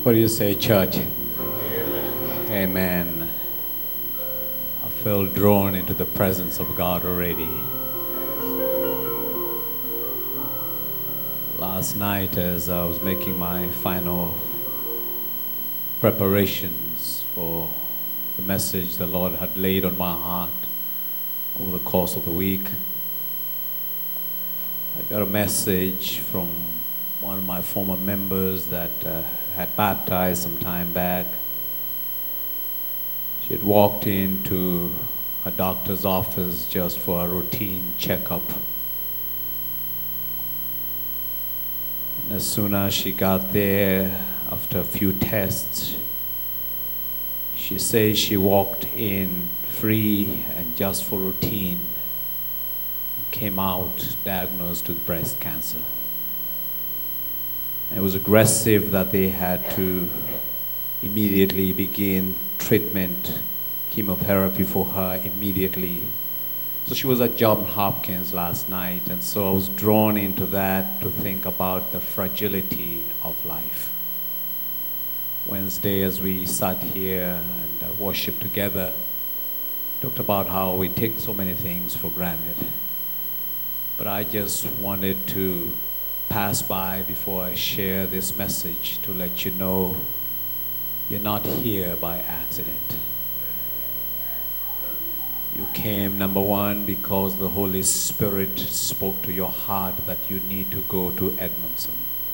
What do you say, church? Amen. I feel drawn into the presence of God already. Last night, as I was making my final preparations for the message the Lord had laid on my heart over the course of the week, I got a message from one of my former members that had baptized some time back. She had walked into a doctor's office just for a routine checkup. And as soon as she got there, after a few tests, she says she walked in free and just for routine, and came out diagnosed with breast cancer. And it was aggressive that they had to immediately begin treatment, chemotherapy for her immediately. So she was at Johns Hopkins last night, and so I was drawn into that to think about the fragility of life. Wednesday, as we sat here and worshiped together, talked about how we take so many things for granted. But I just wanted to pass by before I share this message to let you know you're not here by accident. You came, number one, because the Holy Spirit spoke to your heart that you need to go to Edmondson.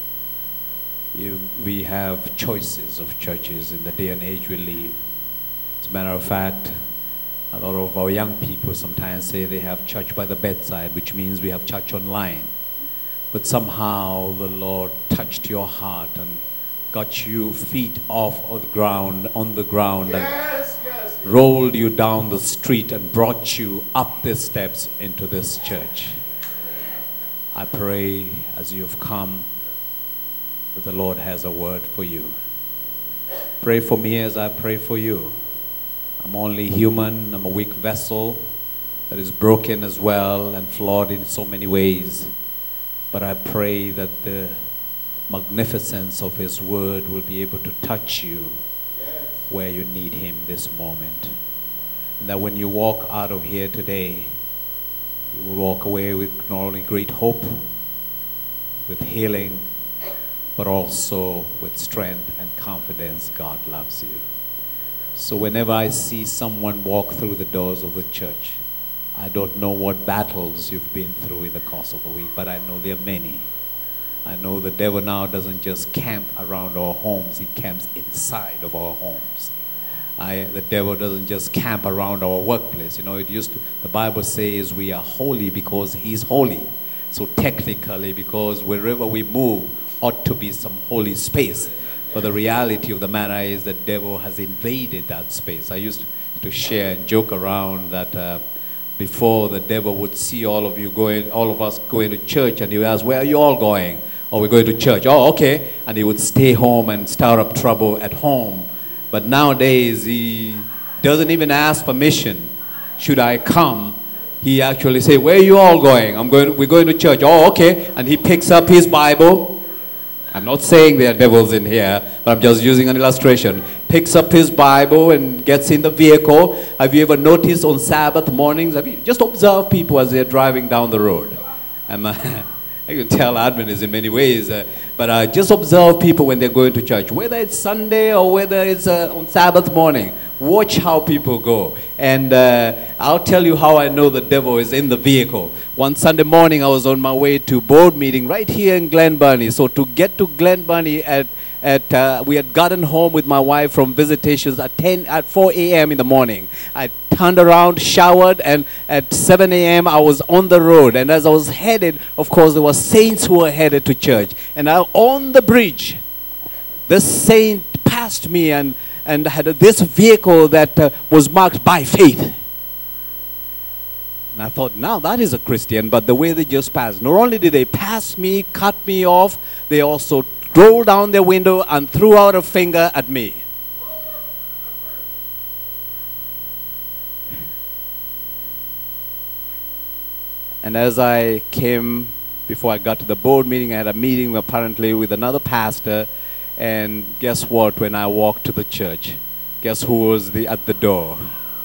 We have choices of churches in the day and age we live. As a matter of fact, a lot of our young people sometimes say they have church by the bedside, which means we have church online. But somehow the Lord touched your heart and got you feet off of the ground, on the ground, and rolled you down the street and brought you up the steps into this church. I pray as you've come that the Lord has a word for you. Pray for me as I pray for you. I'm only human. I'm a weak vessel that is broken as well and flawed in so many ways. But I pray that the magnificence of His word will be able to touch you where you need Him this moment. And that when you walk out of here today, you will walk away with not only great hope, with healing, but also with strength and confidence. God loves you. So whenever I see someone walk through the doors of the church, I don't know what battles you've been through in the course of the week, but I know there are many. I know the devil now doesn't just camp around our homes, he camps inside of our homes. The devil doesn't just camp around our workplace. You know, the Bible says we are holy because He's holy. So technically, because wherever we move ought to be some holy space. But the reality of the matter is the devil has invaded that space. I used to share and joke around that before the devil would see all of us going to church, and he would ask, "Where are you all going?" "Oh, we're going to church." "Oh, okay." And he would stay home and start up trouble at home. But nowadays, he doesn't even ask permission. "Should I come?" He actually say, "Where are you all going?" "We're going to church." "Oh, okay." And he picks up his Bible. I'm not saying there are devils in here, but I'm just using an illustration. Picks up his Bible and gets in the vehicle. Have you ever noticed on Sabbath mornings, just observe people as they're driving down the road? I can tell Adventists in many ways, but just observe people when they're going to church, whether it's Sunday or whether it's on Sabbath morning. Watch how people go. And I'll tell you how I know the devil is in the vehicle. One Sunday morning, I was on my way to board meeting right here in Glen Burnie. So to get to Glen Burnie we had gotten home with my wife from visitations at 4 a.m. in the morning. I turned around, showered, and at 7 a.m. I was on the road. And as I was headed, of course, there were saints who were headed to church. And on the bridge, this saint passed me and had this vehicle that was marked by faith. And I thought, now that is a Christian, but the way they just passed. Not only did they pass me, cut me off, they also rolled down their window and threw out a finger at me. And as I came, before I got to the board meeting, I had a meeting apparently with another pastor, And guess what? When I walked to the church, guess who was at the door?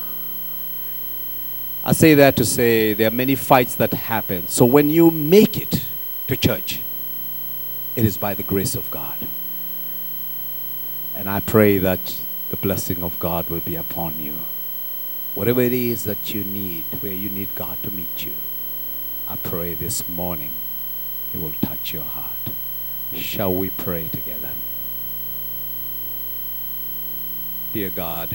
I say that to say there are many fights that happen. So when you make it to church, it is by the grace of God. And I pray that the blessing of God will be upon you. Whatever it is that you need, where you need God to meet you, I pray this morning He will touch your heart. Shall we pray together? Dear God,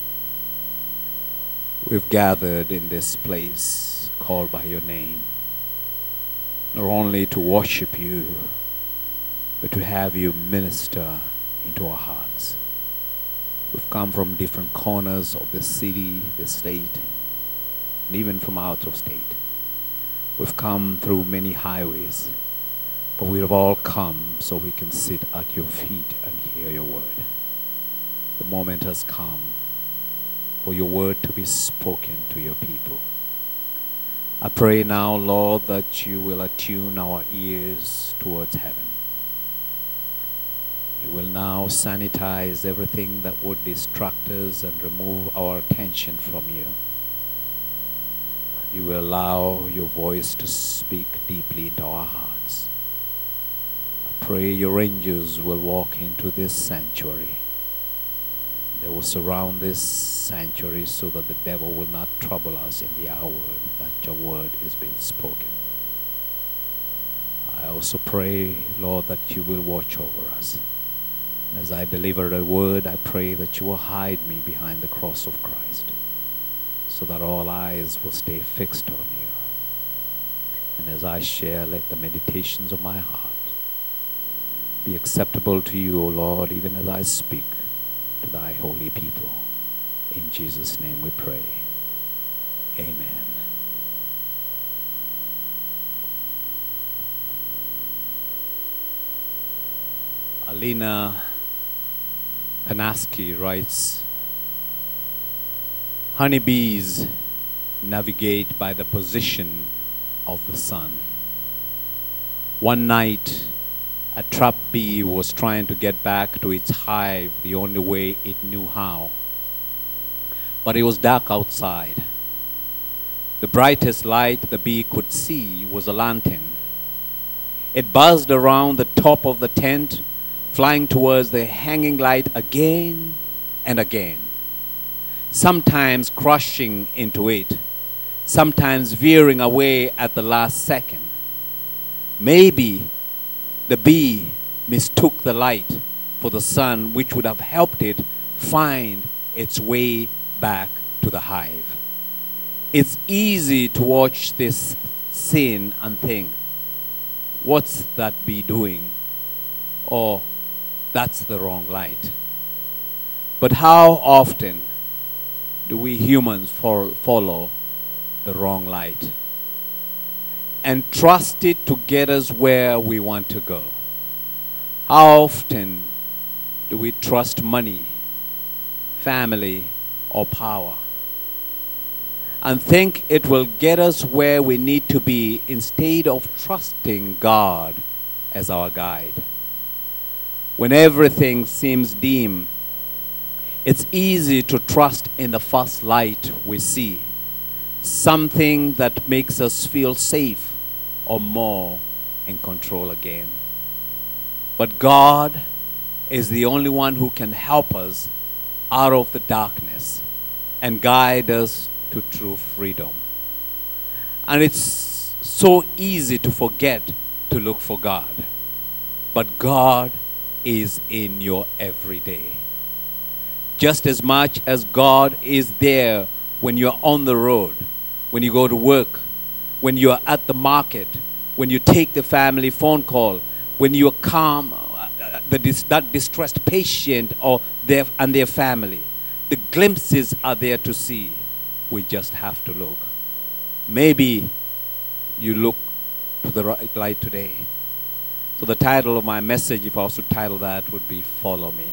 we've gathered in this place called by your name, not only to worship you, but to have you minister into our hearts. We've come from different corners of the city, the state, and even from out of state. We've come through many highways, but we've all come so we can sit at your feet and hear your word. The moment has come for your word to be spoken to your people. I pray now, Lord, that you will attune our ears towards heaven. You will now sanitize everything that would distract us and remove our attention from you. You will allow your voice to speak deeply into our hearts. I pray your angels will walk into this sanctuary. They will surround this sanctuary so that the devil will not trouble us in the hour that your word is being spoken. I also pray, Lord, that you will watch over us. As I deliver a word, I pray that you will hide me behind the cross of Christ so that all eyes will stay fixed on you. And as I share, let the meditations of my heart be acceptable to you, O Lord, even as I speak to thy holy people. In Jesus' name we pray. Amen. Alina Panaski writes, honeybees navigate by the position of the sun. One night, a trap bee was trying to get back to its hive the only way it knew how. But it was dark outside. The brightest light the bee could see was a lantern. It buzzed around the top of the tent, flying towards the hanging light again and again, sometimes crushing into it, sometimes veering away at the last second. Maybe the bee mistook the light for the sun, which would have helped it find its way back to the hive. It's easy to watch this scene and think, what's that bee doing? Or, that's the wrong light. But how often do we humans follow the wrong light and trust it to get us where we want to go? How often do we trust money, family, or power and think it will get us where we need to be instead of trusting God as our guide? When everything seems dim, it's easy to trust in the first light we see, something that makes us feel safe or more in control again. But God is the only one who can help us out of the darkness and guide us to true freedom. And it's so easy to forget to look for God. But God is in your everyday. Just as much as God is there when you're on the road, when you go to work, when you're at the market, when you take the family phone call, when you calm that distressed patient or their family. The glimpses are there to see. We just have to look. Maybe you look to the right light today. So the title of my message, if I was to title that, would be Follow Me.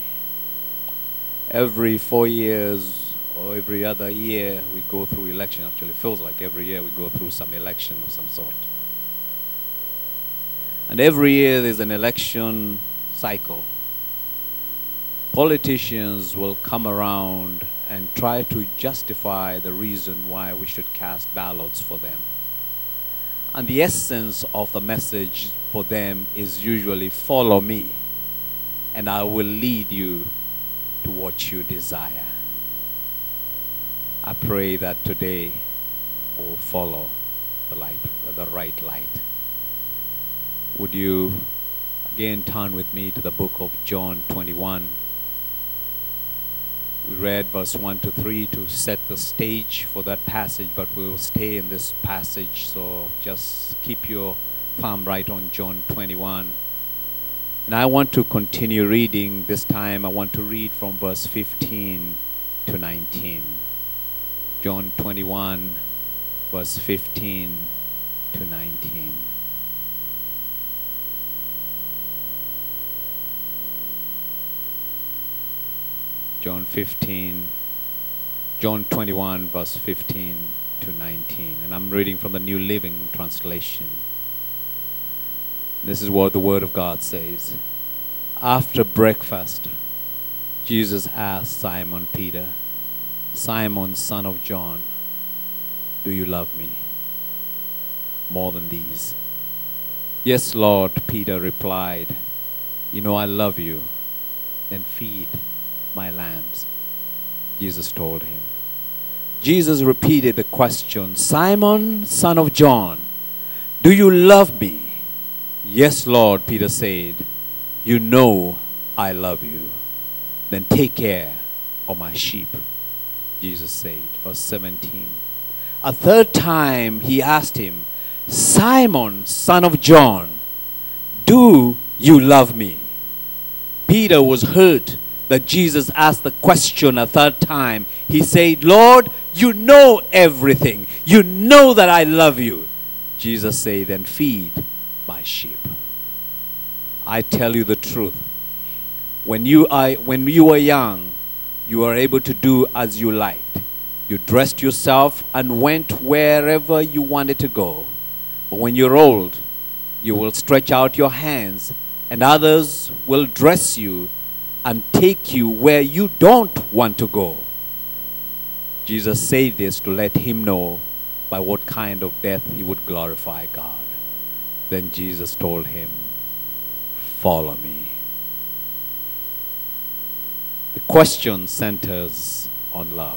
Every 4 years or every other year we go through election. Actually, it feels like every year we go through some election of some sort. And every year there's an election cycle. politicians will come around and try to justify the reason why we should cast ballots for them. And the essence of the message for them is usually, follow me, and I will lead you to what you desire. I pray that today we'll follow the light, the right light. Would you again turn with me to the book of John 21? We read verse 1 to 3 to set the stage for that passage, but we will stay in this passage, so just keep your thumb right on John 21. And I want to continue reading. This time I want to read from verse 15 to 19. John 21, verse 15 to 19. John 21, verse 15 to 19. And I'm reading from the New Living Translation. This is what the Word of God says. After breakfast, Jesus asked Simon Peter, Simon, son of John, do you love me more than these? Yes, Lord, Peter replied. You know I love you. Then feed my lambs, Jesus told him. Jesus repeated the question, Simon, son of John, do you love me? Yes, Lord, Peter said, you know I love you. Then take care of my sheep, Jesus said. Verse 17. A third time he asked him, Simon, son of John, do you love me? Peter was hurt that Jesus asked the question a third time. He said, Lord, you know everything. You know that I love you. Jesus said, then feed my sheep. I tell you the truth. When you were young, you were able to do as you liked. You dressed yourself and went wherever you wanted to go. But when you're old, you will stretch out your hands and others will dress you and take you where you don't want to go. Jesus said this to let him know by what kind of death he would glorify God. Then Jesus told him, follow me. The question centers on love.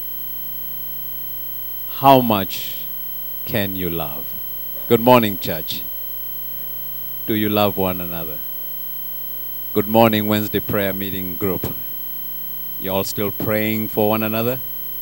How much can you love? Good morning, church. Do you love one another? Good morning, Wednesday prayer meeting group. You all still praying for one another?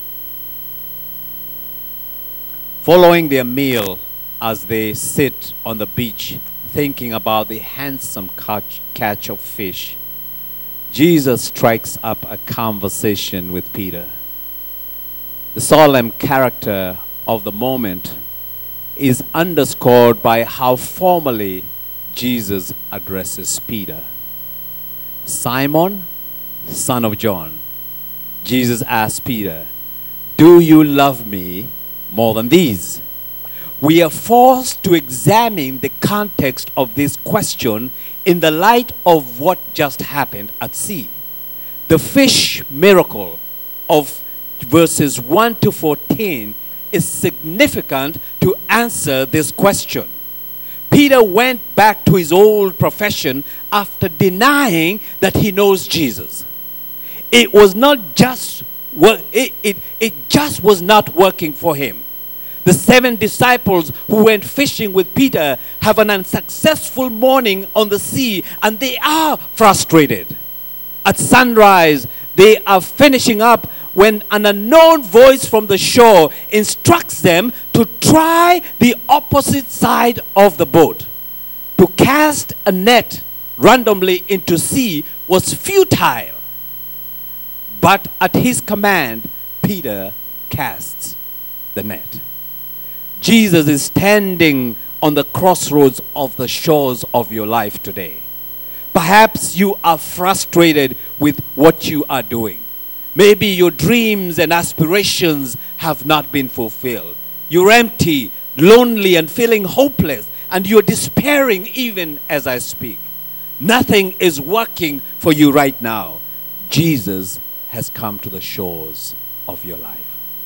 Following their meal as they sit on the beach thinking about the handsome catch of fish, Jesus strikes up a conversation with Peter. The solemn character of the moment is underscored by how formally Jesus addresses Peter. Simon, son of John, Jesus asked Peter, do you love me more than these? We are forced to examine the context of this question in the light of what just happened at sea. The fish miracle of verses 1 to 14 is significant to answer this question. Peter went back to his old profession after denying that he knows Jesus. It was not just it just was not working for him. The 7 disciples who went fishing with Peter have an unsuccessful morning on the sea and they are frustrated. At sunrise, they are finishing up when an unknown voice from the shore instructs them to try the opposite side of the boat. To cast a net randomly into sea was futile. But at his command, Peter casts the net. Jesus is standing on the crossroads of the shores of your life today. Perhaps you are frustrated with what you are doing. Maybe your dreams and aspirations have not been fulfilled. You're empty, lonely, and feeling hopeless, and you're despairing even as I speak. Nothing is working for you right now. Jesus has come to the shores of your life.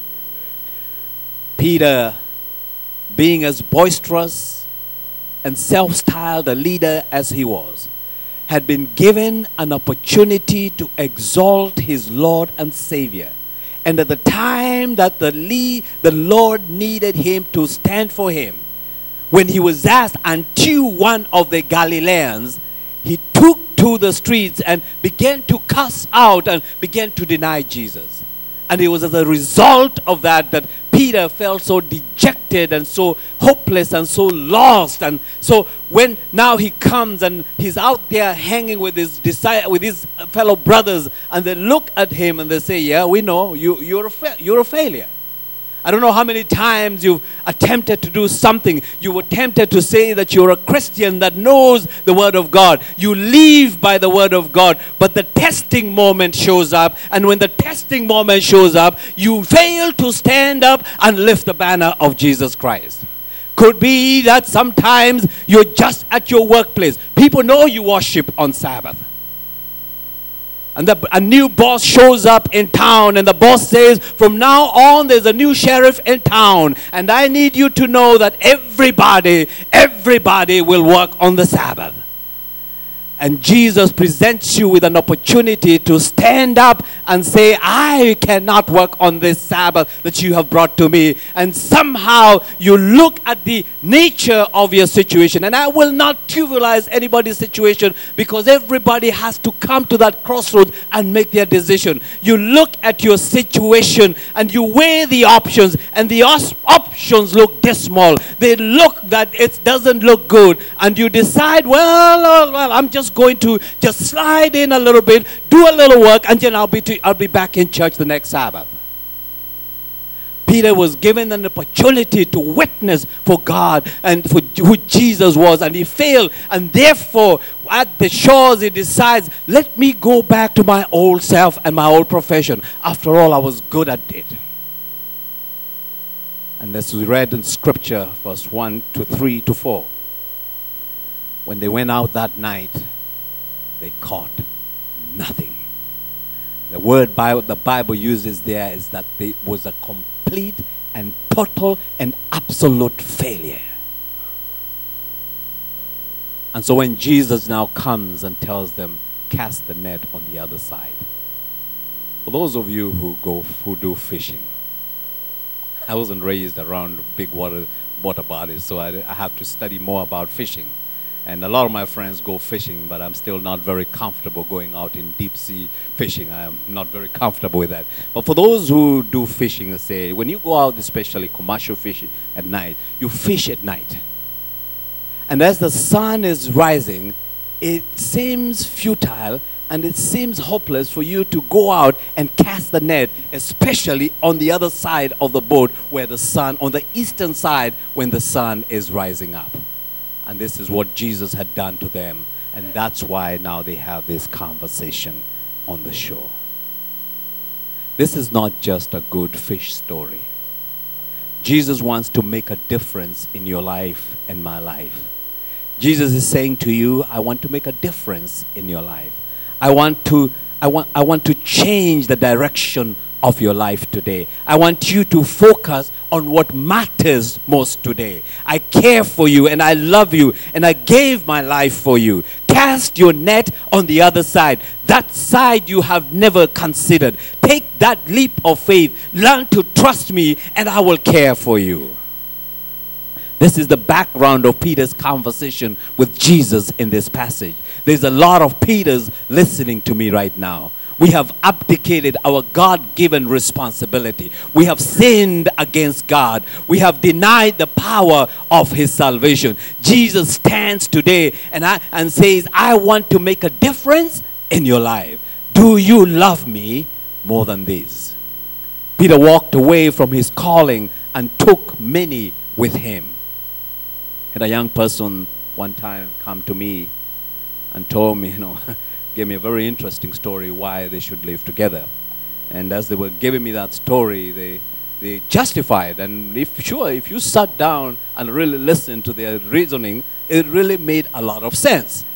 Peter, being as boisterous and self-styled a leader as he was, had been given an opportunity to exalt his Lord and Savior. And at the time that the Lord needed him to stand for him, when he was asked unto one of the Galileans, he took to the streets and began to cuss out and began to deny Jesus. And it was as a result of that that Peter felt so dejected and so hopeless and so lost. And so when now he comes and he's out there hanging with his fellow brothers, and they look at him and they say, yeah, we know you're a failure. I don't know how many times you've attempted to do something. You were tempted to say that you're a Christian that knows the Word of God. You live by the Word of God. But the testing moment shows up. And when the testing moment shows up, you fail to stand up and lift the banner of Jesus Christ. Could be that sometimes you're just at your workplace. People know you worship on Sabbath. And a new boss shows up in town, and the boss says, from now on there's a new sheriff in town, and I need you to know that everybody will work on the Sabbath. And Jesus presents you with an opportunity to stand up and say, I cannot work on this Sabbath that you have brought to me. And somehow you look at the nature of your situation. And I will not trivialize anybody's situation, because everybody has to come to that crossroads and make their decision. You look at your situation and you weigh the options, and the options look dismal. They look that it doesn't look good. And you decide, well, I'm just going to just slide in a little bit, do a little work, and then I'll be back in church the next Sabbath. Peter was given an opportunity to witness for God and for who Jesus was, and he failed. And therefore, at the shores, he decides, let me go back to my old self and my old profession. After all, I was good at it. And this is read in Scripture, verse 1 to 3 to 4. When they went out that night, they caught nothing. The word the Bible uses there is that it was a complete and total and absolute failure. And so when Jesus now comes and tells them, cast the net on the other side. For those of you who do fishing, I wasn't raised around big water bodies, so I have to study more about fishing. And a lot of my friends go fishing, but I'm still not very comfortable going out in deep sea fishing. I am not very comfortable with that. But for those who do fishing, say, when you go out, especially commercial fishing at night, you fish at night. And as the sun is rising, it seems futile and it seems hopeless for you to go out and cast the net, especially on the other side of the boat where the sun, on the eastern side, when the sun is rising up. And this is what Jesus had done to them. And that's why now they have this conversation on the shore. This is not just a good fish story. Jesus wants to make a difference in your life and my life. Jesus is saying to you, I want to make a difference in your life. I want to change the direction of your life today. I want you to focus on what matters most today. I care for you and I love you and I gave my life for you. Cast your net on the other side. That side you have never considered. Take that leap of faith. Learn to trust me and I will care for you. This is the background of Peter's conversation with Jesus in this passage. There's a lot of Peters listening to me right now. We have abdicated our God-given responsibility. We have sinned against God. We have denied the power of His salvation. Jesus stands today and says, I want to make a difference in your life. Do you love me more than this? Peter walked away from his calling and took many with him. Had a young person one time come to me and told me, gave me a very interesting story why they should live together. And as they were giving me that story, they justified. And if you sat down and really listened to their reasoning, it really made a lot of sense.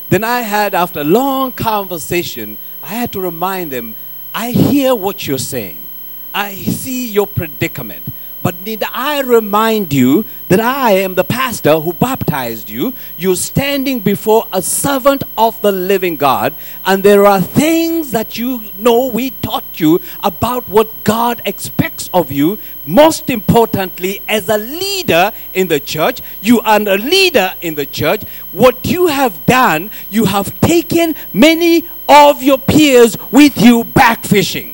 Then I had, after a long conversation, I had to remind them, I hear what you're saying. I see your predicament. But need I remind you that I am the pastor who baptized you. You're standing before a servant of the living God. And there are things that you know we taught you about what God expects of you. Most importantly, as a leader in the church, you are a leader in the church. What you have done, you have taken many of your peers with you back fishing.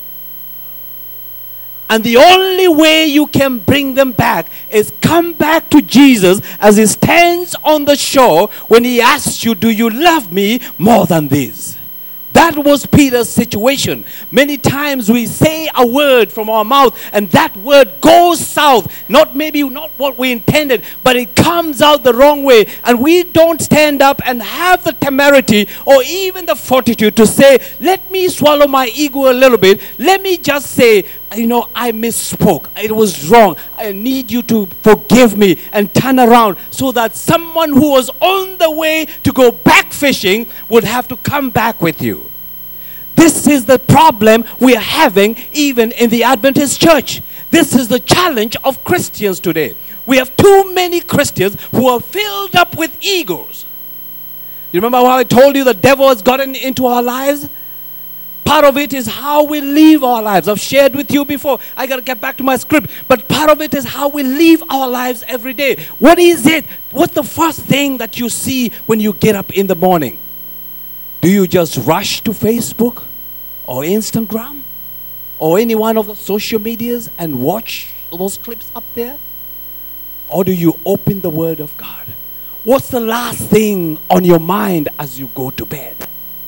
And the only way you can bring them back is come back to Jesus as he stands on the shore when he asks you, do you love me more than this? That was Peter's situation. Many times we say a word from our mouth and that word goes south. Not what we intended, but it comes out the wrong way. And we don't stand up and have the temerity or even the fortitude to say, let me swallow my ego a little bit. Let me just say, I misspoke. It was wrong. I need you to forgive me and turn around so that someone who was on the way to go back fishing would have to come back with you. This is the problem we are having even in the Adventist church. This is the challenge of Christians today. We have too many Christians who are filled up with egos. You remember how I told you the devil has gotten into our lives? Part of it is how we live our lives. I've shared with you before. I got to get back to my script. But part of it is how we live our lives every day. What is it? What's the first thing that you see when you get up in the morning? Do you just rush to Facebook or Instagram or any one of the social medias and watch those clips up there? Or do you open the Word of God? What's the last thing on your mind as you go to bed?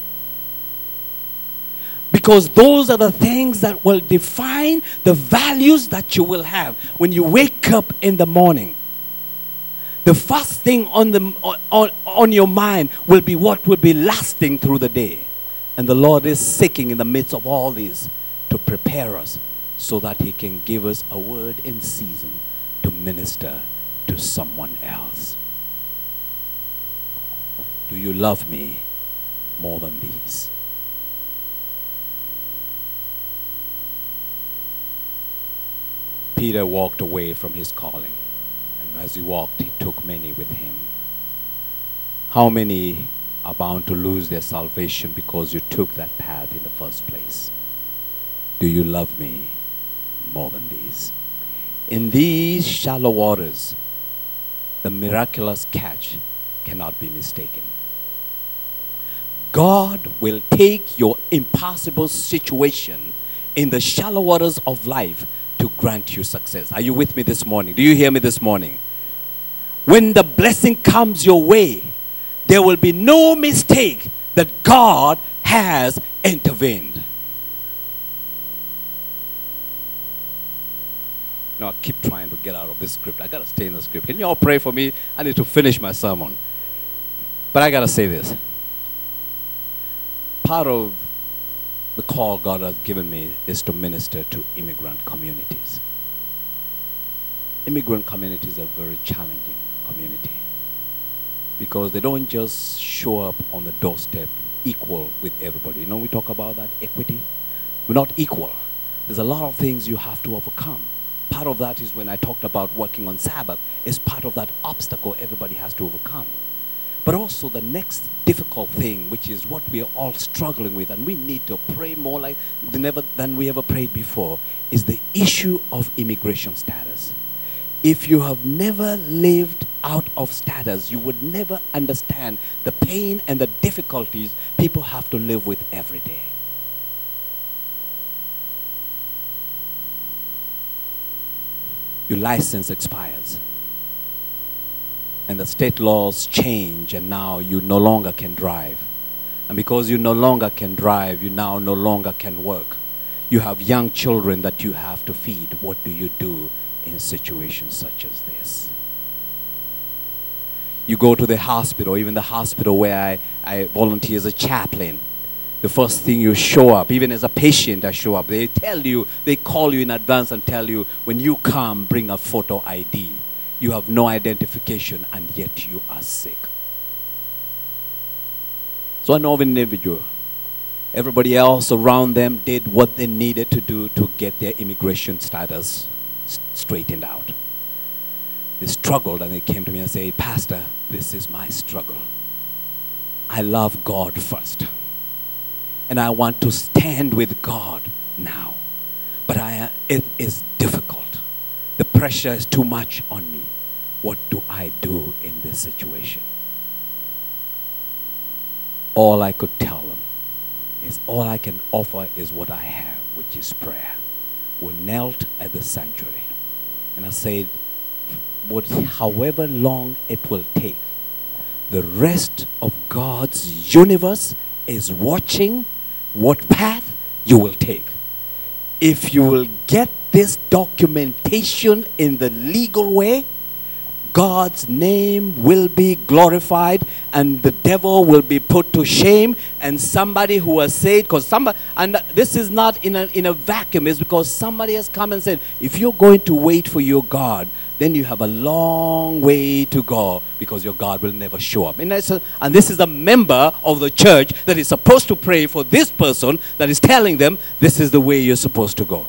Because those are the things that will define the values that you will have when you wake up in the morning. The first thing on your mind will be what will be lasting through the day. And the Lord is seeking in the midst of all this to prepare us so that he can give us a word in season to minister to someone else. Do you love me more than these? Peter walked away from his calling. And as he walked, he took many with him. How many are bound to lose their salvation because you took that path in the first place? Do you love me more than these? In these shallow waters, the miraculous catch cannot be mistaken. God will take your impossible situation in the shallow waters of life to grant you success. Are you with me this morning? Do you hear me this morning? When the blessing comes your way, there will be no mistake that God has intervened. Now I keep trying to get out of this script. I got to stay in the script. Can you all pray for me? I need to finish my sermon. But I got to say this. Part of the call God has given me is to minister to immigrant communities. Immigrant communities are very challenging community because they don't just show up on the doorstep equal with everybody. We talk about that equity. We're not equal. There's a lot of things you have to overcome. Part of that is when I talked about working on Sabbath, is part of that obstacle everybody has to overcome. But also the next difficult thing, which is what we are all struggling with, and we need to pray more than we ever prayed before, is the issue of immigration status. If you have never lived out of status, you would never understand the pain and the difficulties people have to live with every day. Your license expires. And the state laws change, and now you no longer can drive. And because you no longer can drive, you now no longer can work. You have young children that you have to feed. What do you do in situations such as this? You go to the hospital, even the hospital where I volunteer as a chaplain. The first thing you show up, even as a patient I show up, they call you in advance and tell you, when you come, bring a photo ID. You have no identification and yet you are sick. So I know of an individual. Everybody else around them did what they needed to do to get their immigration status straightened out. They struggled and they came to me and said, Pastor, this is my struggle. I love God first. And I want to stand with God now. But it is difficult. The pressure is too much on me. What do I do in this situation? All I could tell them is all I can offer is what I have, which is prayer. We knelt at the sanctuary. And I said, however long it will take, the rest of God's universe is watching what path you will take. If you will get this documentation in the legal way, God's name will be glorified and the devil will be put to shame. And somebody who has said, because somebody, and this is not in a vacuum, it's because somebody has come and said, if you're going to wait for your God, then you have a long way to go because your God will never show up. And this is a member of the church that is supposed to pray for this person that is telling them this is the way you're supposed to go.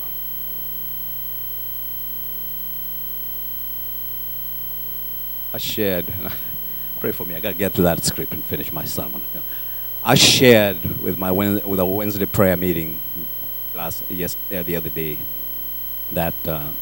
I shared, pray for me, I got to get to that script and finish my sermon. I shared with a Wednesday prayer meeting the other day that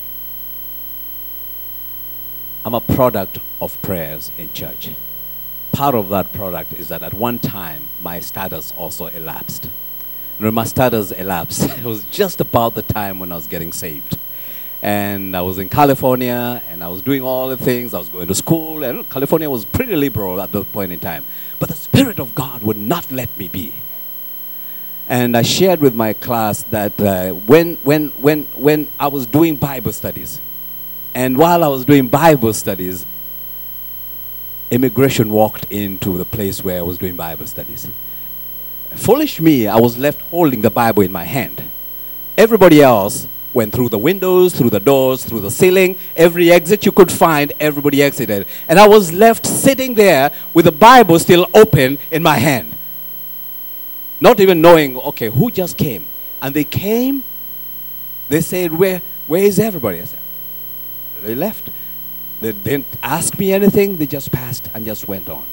I'm a product of prayers in church. Part of that product is that at one time, my status also elapsed. And when my status elapsed, it was just about the time when I was getting saved. And I was in California, and I was doing all the things. I was going to school, and California was pretty liberal at that point in time. But the Spirit of God would not let me be. And I shared with my class that when I was doing Bible studies, and while I was doing Bible studies, immigration walked into the place where I was doing Bible studies. Foolish me, I was left holding the Bible in my hand. Everybody else went through the windows, through the doors, through the ceiling. Every exit you could find, everybody exited. And I was left sitting there with the Bible still open in my hand. Not even knowing, okay, who just came? And they came, they said, where is everybody? I said, they left. They didn't ask me anything, they just passed and just went on.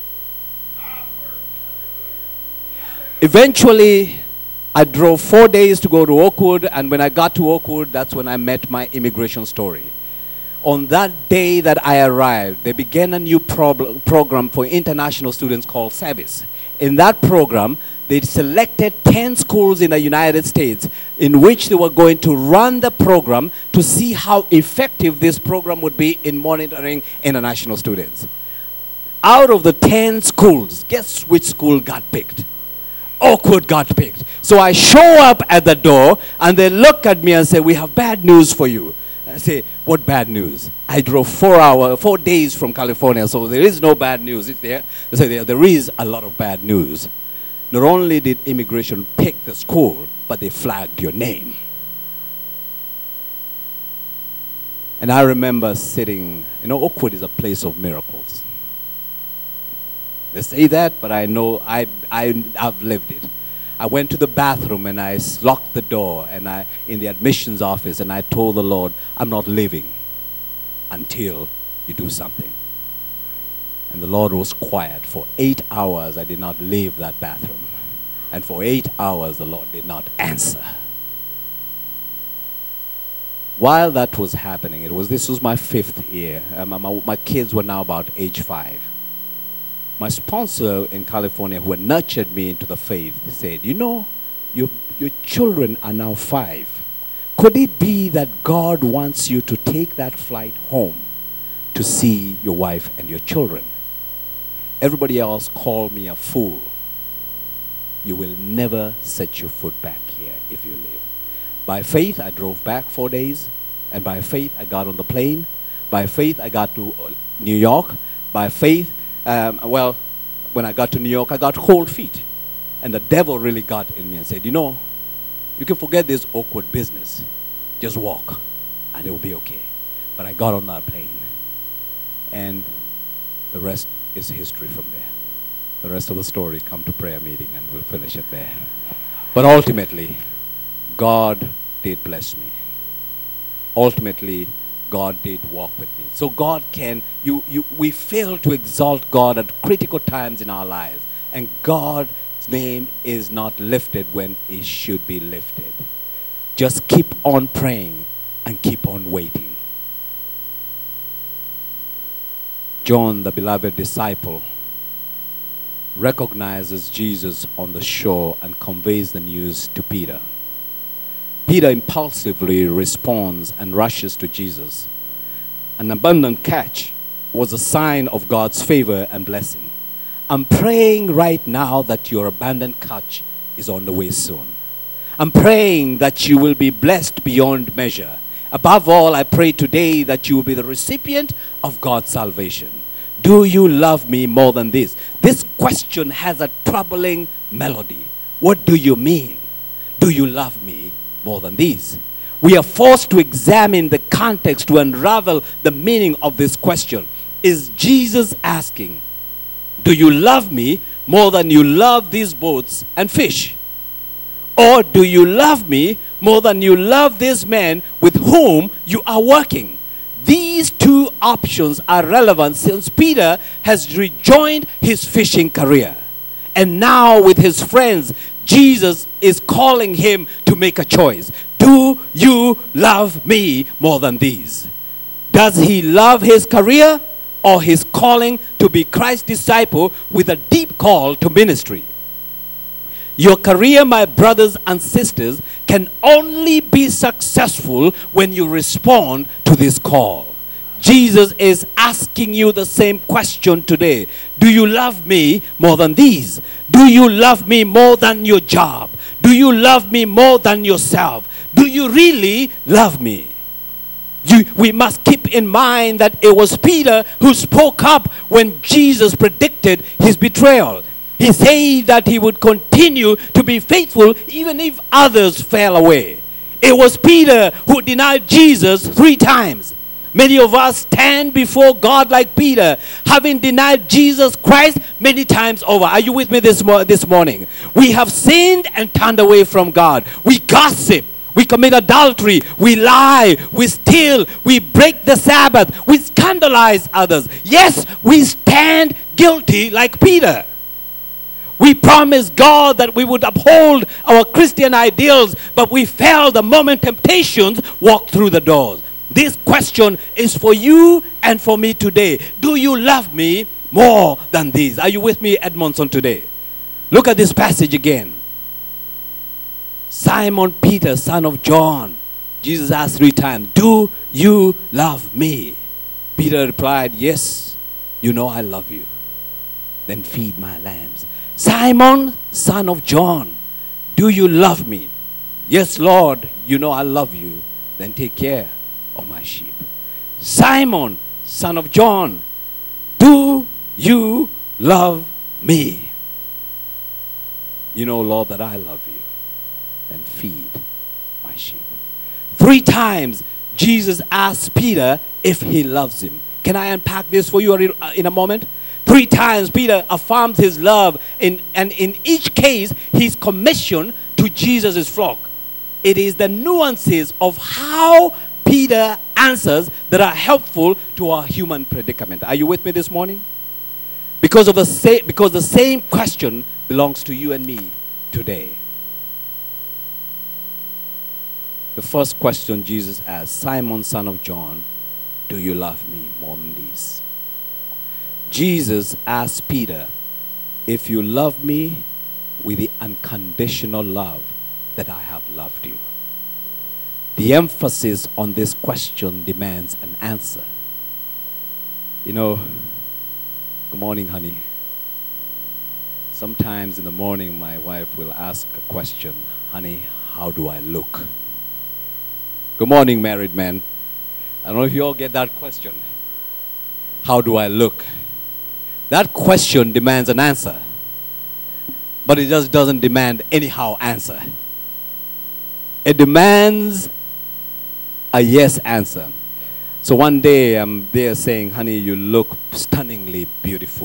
Eventually, I drove 4 days to go to Oakwood, and when I got to Oakwood, that's when I met my immigration story. On that day that I arrived, they began a new program for international students called SEVIS. In that program, they selected 10 schools in the United States in which they were going to run the program to see how effective this program would be in monitoring international students. Out of the 10 schools, guess which school got picked? Oakwood got picked. So I show up at the door and they look at me and say, we have bad news for you. I say, what bad news? I drove 4 days from California, so there is no bad news, is there? They say, there is a lot of bad news. Not only did immigration pick the school, but they flagged your name. And I remember sitting, Oakwood is a place of miracles. They say that, but I know I've lived it. I went to the bathroom and I locked the door and in the admissions office, and I told the Lord, I'm not leaving until you do something. And the Lord was quiet. For 8 hours I did not leave that bathroom. And for 8 hours the Lord did not answer. While that was happening, this was my 5th year. My kids were now about age 5. My sponsor in California, who had nurtured me into the faith, said, your children are now 5. Could it be that God wants you to take that flight home to see your wife and your children? Everybody else called me a fool. You will never set your foot back here if you leave. By faith, I drove back 4 days. And by faith, I got on the plane. By faith, I got to New York. By faith, when I got to New York, I got cold feet. And the devil really got in me and said, you can forget this awkward business. Just walk, and it will be okay. But I got on that plane. And the rest is history from there. The rest of the story, come to prayer meeting and we'll finish it there. But ultimately, God did bless me. Ultimately, God did walk with me. So God can, we fail to exalt God at critical times in our lives. And God's name is not lifted when it should be lifted. Just keep on praying and keep on waiting. John, the beloved disciple, recognizes Jesus on the shore and conveys the news to Peter. Peter impulsively responds and rushes to Jesus. An abundant catch was a sign of God's favor and blessing. I'm praying right now that your abundant catch is on the way soon. I'm praying that you will be blessed beyond measure. Above all, I pray today that you will be the recipient of God's salvation. Do you love me more than this? This question has a troubling melody. What do you mean? Do you love me more than these? We are forced to examine the context to unravel the meaning of this question. Is Jesus asking, do you love me more than you love these boats and fish? Or do you love me more than you love this man with whom you are working? These two options are relevant since Peter has rejoined his fishing career. And now with his friends, Jesus is calling him to make a choice. Do you love me more than these? Does he love his career or his calling to be Christ's disciple with a deep call to ministry? Your career, my brothers and sisters, can only be successful when you respond to this call. Jesus is asking you the same question today. Do you love me more than these? Do you love me more than your job? Do you love me more than yourself? Do you really love me? We must keep in mind that it was Peter who spoke up when Jesus predicted his betrayal. He said that he would continue to be faithful even if others fell away. It was Peter who denied Jesus 3 times. Many of us stand before God like Peter, having denied Jesus Christ many times over. Are you with me this morning? We have sinned and turned away from God. We gossip. We commit adultery. We lie. We steal. We break the Sabbath. We scandalize others. Yes, we stand guilty like Peter. We promised God that we would uphold our Christian ideals, but we fell the moment temptations walked through the doors. This question is for you and for me today. Do you love me more than these? Are you with me, Edmondson, today? Look at this passage again. Simon Peter, son of John. Jesus asked 3 times, do you love me? Peter replied, yes, you know I love you. Then feed my lambs. Simon, son of John, do you love me? Yes, Lord, you know I love you. Then take care of my sheep. Simon, son of John, do you love me? You know, Lord, that I love you. Then feed my sheep. 3 times Jesus asked Peter if he loves him. Can I unpack this for you in a moment? 3 times Peter affirms his love, and in each case he's commissioned to Jesus' flock. It is the nuances of how Peter answers that are helpful to our human predicament. Are you with me this morning? Because the same question belongs to you and me today. The first question Jesus asked, Simon, son of John, do you love me more than these? Jesus asked Peter, if you love me with the unconditional love that I have loved you. The emphasis on this question demands an answer. You know, good morning, honey. Sometimes in the morning, my wife will ask a question, honey, how do I look? Good morning, married men. I don't know if you all get that question. How do I look? That question demands an answer. But it just doesn't demand anyhow answer. It demands a yes answer. So one day I'm there saying, honey, you look stunningly beautiful.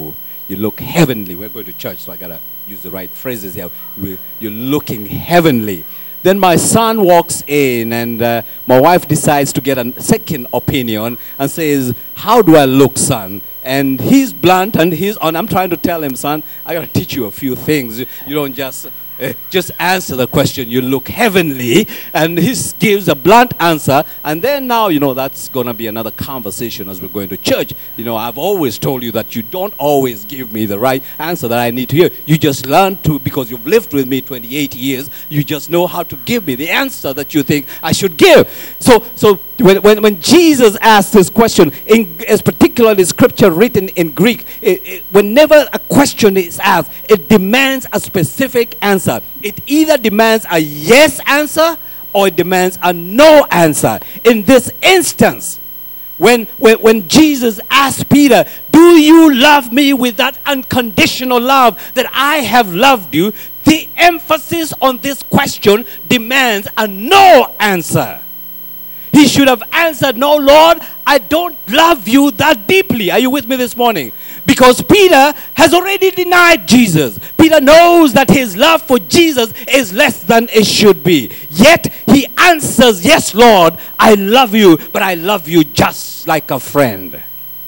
You look heavenly. We're going to church, so I got to use the right phrases here. You're looking heavenly. Then my son walks in, and my wife decides to get a second opinion and says, how do I look, son? And he's blunt, and I'm trying to tell him, son, I got to teach you a few things. You don't just answer the question. You look heavenly. And he gives a blunt answer. And then now, that's going to be another conversation as we're going to church. I've always told you that you don't always give me the right answer that I need to hear. You just learn to, because you've lived with me 28 years, you just know how to give me the answer that you think I should give. So when Jesus asked this question, as particularly scripture written in Greek, whenever a question is asked, it demands a specific answer. It either demands a yes answer or it demands a no answer. In this instance, when Jesus asked Peter, do you love me with that unconditional love that I have loved you? The emphasis on this question demands a no answer. He should have answered, no, Lord, I don't love you that deeply. Are you with me this morning? Because Peter has already denied Jesus. Peter knows that his love for Jesus is less than it should be. Yet he answers, yes, Lord, I love you, but I love you just like a friend.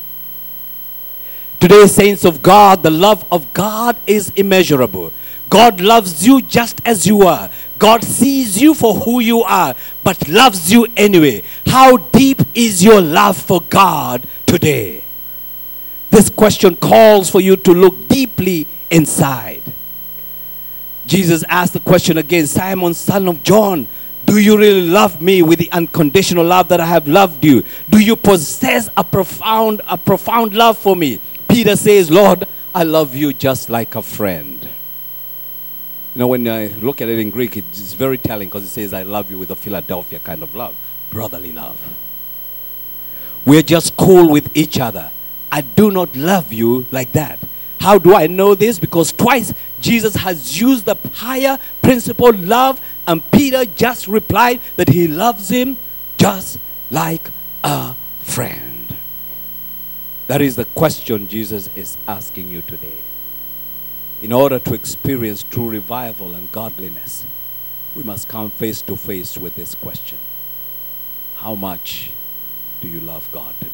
Today, saints of God, the love of God is immeasurable. God loves you just as you are. God sees you for who you are, but loves you anyway. How deep is your love for God today? This question calls for you to look deeply inside. Jesus asked the question again, Simon, son of John, do you really love me with the unconditional love that I have loved you? Do you possess a profound love for me? Peter says, Lord, I love you just like a friend. When I look at it in Greek, it's very telling because it says, I love you with a Philadelphia kind of love, brotherly love. We're just cool with each other. I do not love you like that. How do I know this? Because twice Jesus has used the higher principle, love, and Peter just replied that he loves him just like a friend. That is the question Jesus is asking you today. In order to experience true revival and godliness, we must come face to face with this question. How much do you love God today?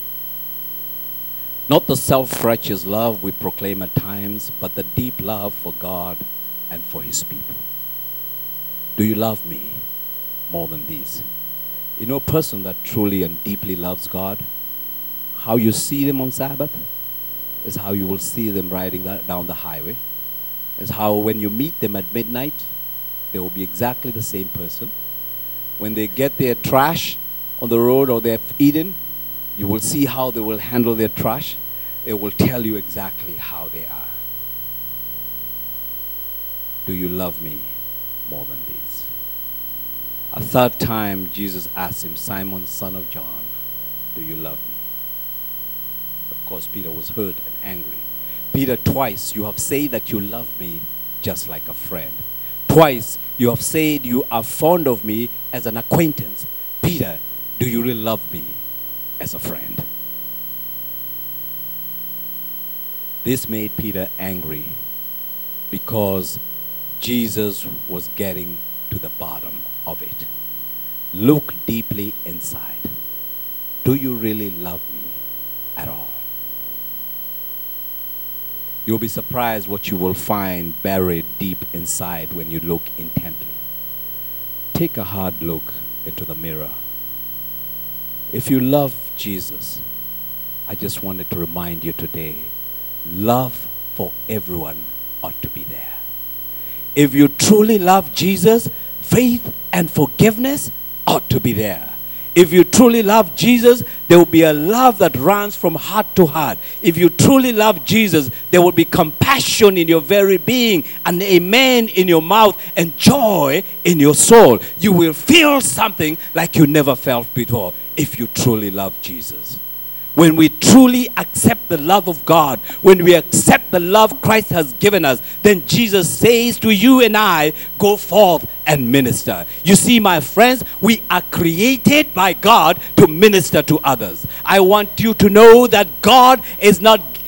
Not the self-righteous love we proclaim at times, but the deep love for God and for His people. Do you love me more than these? A person that truly and deeply loves God, how you see them on Sabbath is how you will see them riding down the highway. Is how when you meet them at midnight, they will be exactly the same person. When they get their trash on the road or they've eaten, you will see how they will handle their trash. It will tell you exactly how they are. Do you love me more than these? A third time, Jesus asked him, Simon, son of John, do you love me? Of course, Peter was hurt and angry. Peter, twice you have said that you love me just like a friend. Twice you have said you are fond of me as an acquaintance. Peter, do you really love me as a friend? This made Peter angry because Jesus was getting to the bottom of it. Look deeply inside. Do you really love me at all? You'll be surprised what you will find buried deep inside when you look intently. Take a hard look into the mirror. If you love Jesus, I just wanted to remind you today, love for everyone ought to be there. If you truly love Jesus, faith and forgiveness ought to be there. If you truly love Jesus, there will be a love that runs from heart to heart. If you truly love Jesus, there will be compassion in your very being, and amen in your mouth, and joy in your soul. You will feel something like you never felt before if you truly love Jesus. When we truly accept the love of God, when we accept the love Christ has given us, then Jesus says to you and I, go forth and minister. You see, my friends, we are created by God to minister to others. I want you to know that God is not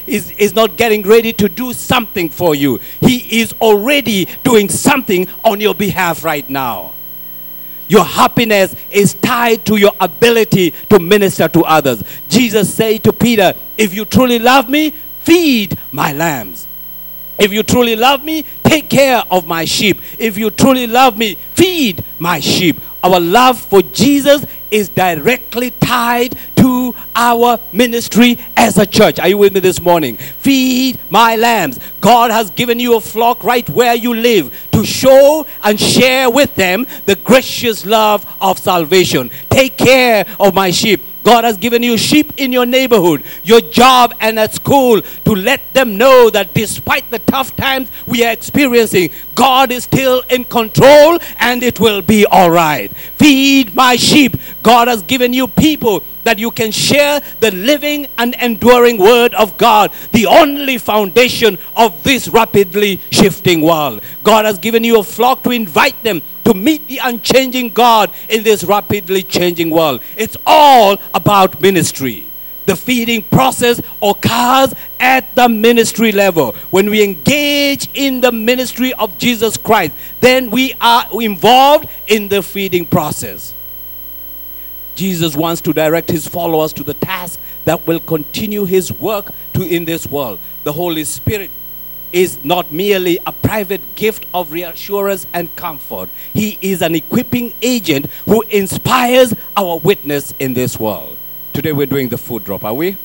is not getting ready to do something for you. He is already doing something on your behalf right now. Your happiness is tied to your ability to minister to others. Jesus said to Peter, if you truly love me, feed my lambs. If you truly love me, take care of my sheep. If you truly love me, feed my sheep. Our love for Jesus is directly tied to our ministry as a church. Are you with me this morning? Feed my lambs. God has given you a flock right where you live to show and share with them the gracious love of salvation. Take care of my sheep. God has given you sheep in your neighborhood, your job, and at school to let them know that despite the tough times we are experiencing, God is still in control and it will be all right. Feed my sheep. God has given you people that you can share the living and enduring word of God, the only foundation of this rapidly shifting world. God has given you a flock to invite them to meet the unchanging God in this rapidly changing world. It's all about ministry. The feeding process occurs at the ministry level. When we engage in the ministry of Jesus Christ, then we are involved in the feeding process. Jesus wants to direct his followers to the task that will continue his work in this world. The Holy Spirit is not merely a private gift of reassurance and comfort. He is an equipping agent who inspires our witness in this world. Today we're doing the food drop, are we?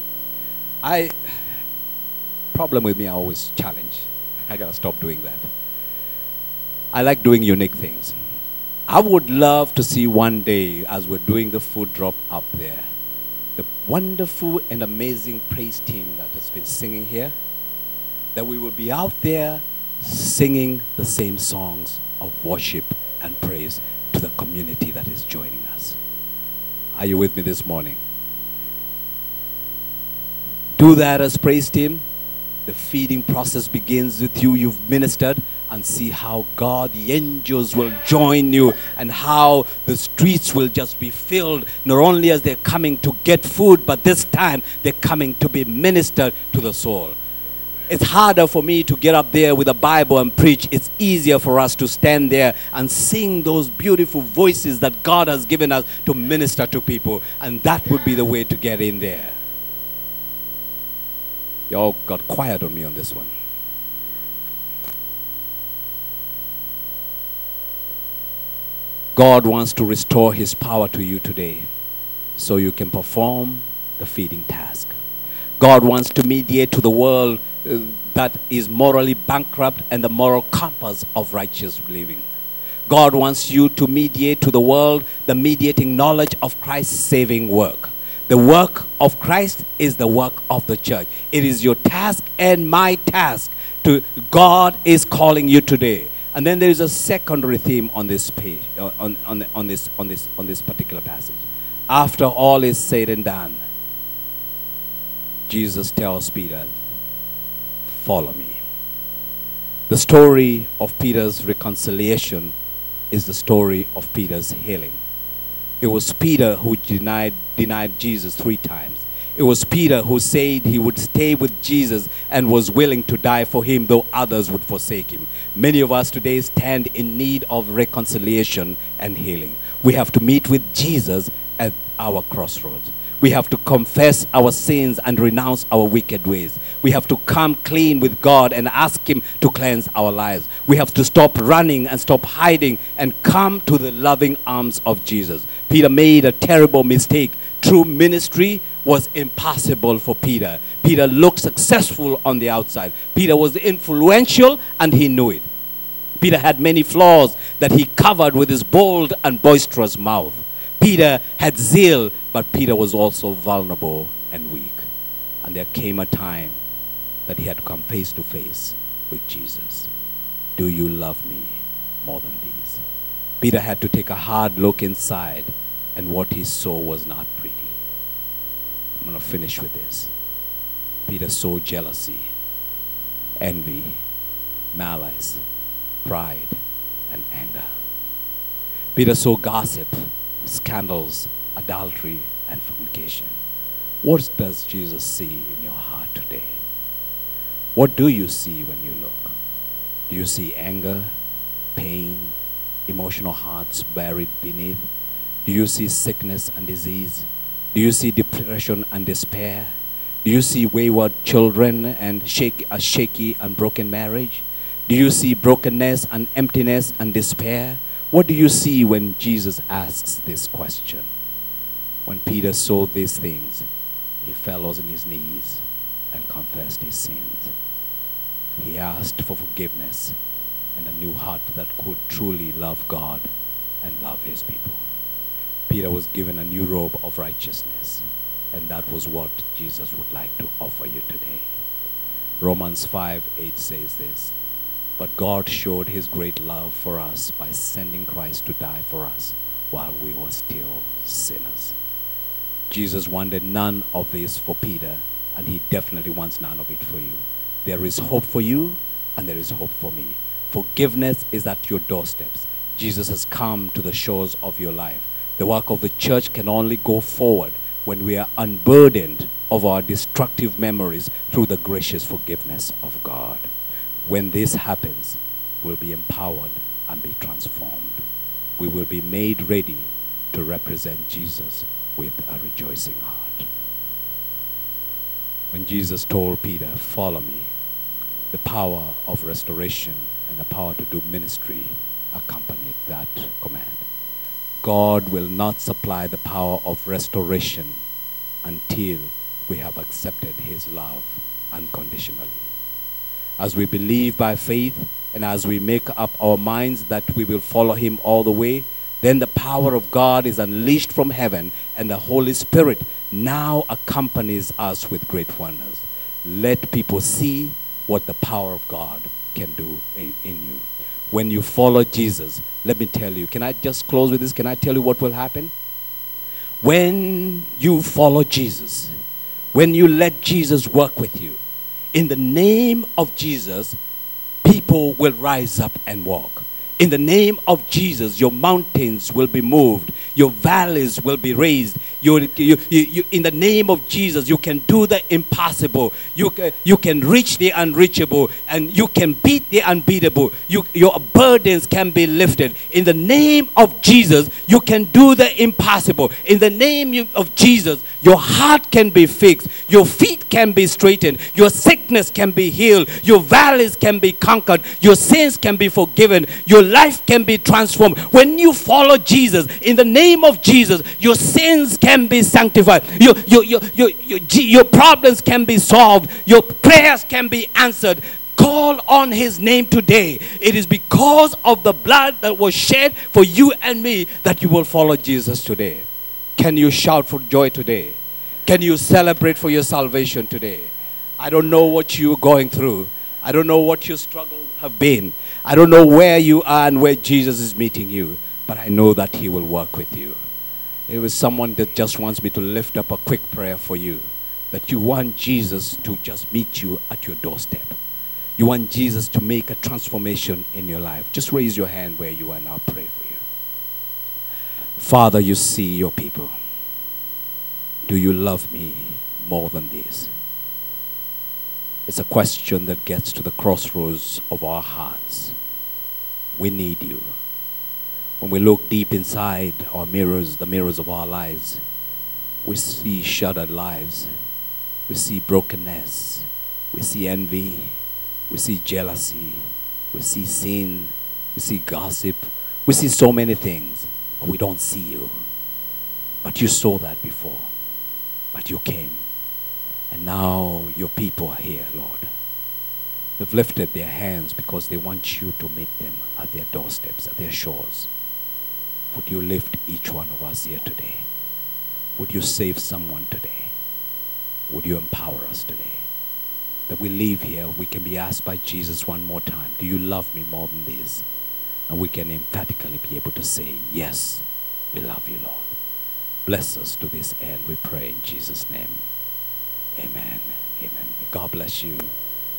Problem with me, I always challenge. I gotta stop doing that. I like doing unique things. I would love to see one day, as we're doing the food drop up there, the wonderful and amazing praise team that has been singing here, that we will be out there singing the same songs of worship and praise to the community that is joining us. Are you with me this morning? Do that as praise team. The feeding process begins with you. You've ministered, and see how God, the angels will join you, and how the streets will just be filled, not only as they're coming to get food, but this time they're coming to be ministered to the soul. It's harder for me to get up there with a Bible and preach. It's easier for us to stand there and sing those beautiful voices that God has given us to minister to people. And that would be the way to get in there. Y'all got quiet on me on this one. God wants to restore his power to you today so you can perform the feeding task. God wants to mediate to the world that is morally bankrupt and the moral compass of righteous living. God wants you to mediate to the world the mediating knowledge of Christ's saving work. The work of Christ is the work of the church. It is your task and my task. God is calling you today. And then there is a secondary theme on this page, on this particular passage. After all is said and done, Jesus tells Peter, follow me. The story of Peter's reconciliation is the story of Peter's healing. It was Peter who denied Jesus 3 times. It was Peter who said he would stay with Jesus and was willing to die for him, though others would forsake him. Many of us today stand in need of reconciliation and healing. We have to meet with Jesus at our crossroads. We have to confess our sins and renounce our wicked ways. We have to come clean with God and ask him to cleanse our lives. We have to stop running and stop hiding and come to the loving arms of Jesus. Peter made a terrible mistake. True ministry was impossible for Peter. Peter looked successful on the outside. Peter was influential and he knew it. Peter had many flaws that he covered with his bold and boisterous mouth. Peter had zeal, but Peter was also vulnerable and weak. And there came a time that he had to come face to face with Jesus. Do you love me more than these? Peter had to take a hard look inside, and what he saw was not pretty. I'm going to finish with this. Peter saw jealousy, envy, malice, pride, and anger. Peter saw gossip, scandals, adultery, and fornication. What does Jesus see in your heart today? What do you see when you look? Do you see anger, pain, emotional hearts buried beneath? Do you see sickness and disease? Do you see depression and despair? Do you see wayward children and a shaky and broken marriage? Do you see brokenness and emptiness and despair? What do you see when Jesus asks this question? When Peter saw these things, he fell on his knees and confessed his sins. He asked for forgiveness and a new heart that could truly love God and love his people. Peter was given a new robe of righteousness, and that was what Jesus would like to offer you today. Romans 5:8 says this, "But God showed his great love for us by sending Christ to die for us while we were still sinners." Jesus wanted none of this for Peter, and he definitely wants none of it for you. There is hope for you, and there is hope for me. Forgiveness is at your doorsteps. Jesus has come to the shores of your life. The work of the church can only go forward when we are unburdened of our destructive memories through the gracious forgiveness of God. When this happens, we'll be empowered and be transformed. We will be made ready to represent Jesus with a rejoicing heart. When Jesus told Peter, "Follow me," the power of restoration and the power to do ministry accompanied that command. God will not supply the power of restoration until we have accepted his love unconditionally. As we believe by faith and as we make up our minds that we will follow him all the way, then the power of God is unleashed from heaven, and the Holy Spirit now accompanies us with great wonders. Let people see what the power of God can do in you. When you follow Jesus, let me tell you, can I just close with this? Can I tell you what will happen? When you follow Jesus, when you let Jesus work with you, in the name of Jesus, people will rise up and walk. In the name of Jesus, your mountains will be moved. Your valleys will be raised. In the name of Jesus, you can do the impossible. You can reach the unreachable, and you can beat the unbeatable. Your burdens can be lifted. In the name of Jesus, you can do the impossible. In the name of Jesus, your heart can be fixed. Your feet can be straightened. Your sickness can be healed. Your valleys can be conquered. Your sins can be forgiven. Your life can be transformed. When you follow Jesus, in the name of Jesus, your sins can be sanctified. Your problems can be solved. Your prayers can be answered. Call on his name today. It is because of the blood that was shed for you and me that you will follow Jesus today. Can you shout for joy today? Can you celebrate for your salvation today? I don't know what you're going through. I don't know what your struggles have been. I don't know where you are and where Jesus is meeting you. But I know that he will work with you. It was someone that just wants me to lift up a quick prayer for you. That you want Jesus to just meet you at your doorstep. You want Jesus to make a transformation in your life. Just raise your hand where you are and I'll pray for you. Father, you see your people. Do you love me more than this? It's a question that gets to the crossroads of our hearts. We need you. When we look deep inside our mirrors, the mirrors of our lives, we see shattered lives. We see brokenness. We see envy. We see jealousy. We see sin. We see gossip. We see so many things, but we don't see you. But you saw that before. But you came. And now your people are here, Lord. They've lifted their hands because they want you to meet them at their doorsteps, at their shores. Would you lift each one of us here today? Would you save someone today? Would you empower us today? That we leave here, we can be asked by Jesus one more time, do you love me more than this? And we can emphatically be able to say, yes, we love you, Lord. Bless us to this end, we pray in Jesus' name. Amen. Amen. May God bless you.